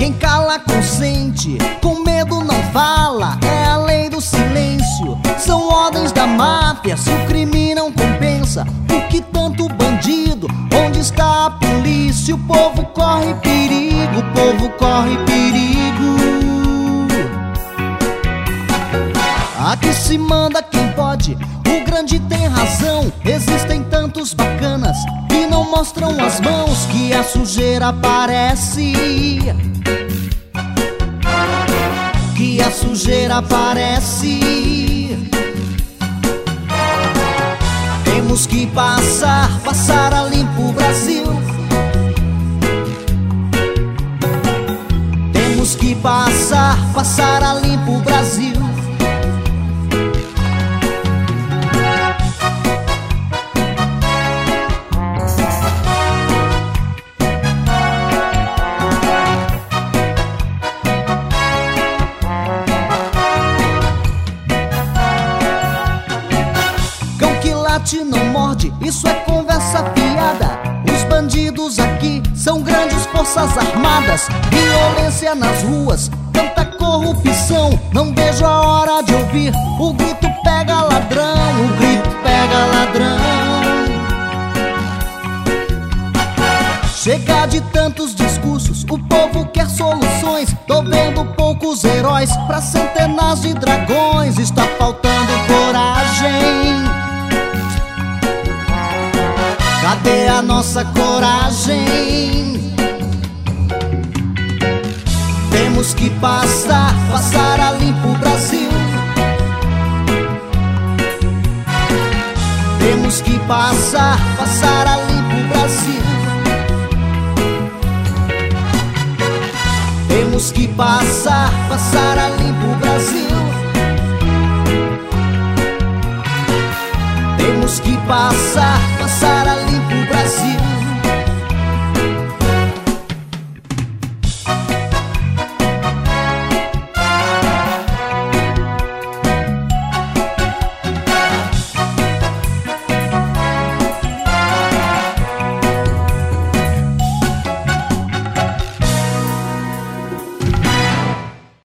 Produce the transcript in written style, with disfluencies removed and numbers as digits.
Quem cala consente, com medo não fala, é a lei do silêncio. São ordens da máfia, se o crime não compensa, por que tanto bandido? Onde está a polícia? O povo corre perigo, o povo corre perigo. Aqui se manda quem pode, o grande tem razão. Existem tantos bacanas que não mostram as mãos, que a sujeira aparece, que a sujeira aparece. Temos que passar a limpo o Brasil. Temos que passar a limpo o Brasil. Não morde, isso é conversa fiada. Os bandidos aqui são grandes forças armadas. Violência nas ruas, tanta corrupção. Não vejo a hora de ouvir o grito pega ladrão, o grito pega ladrão. Chega de tantos discursos, o povo quer soluções. Tô vendo poucos heróis pra centenas de dragões. Está faltando coragem. Cadê a nossa coragem? Temos que passar a limpo o Brasil. Temos que passar a limpo o Brasil. Temos que passar a limpo o Brasil. Temos que passar a limpo o Brasil.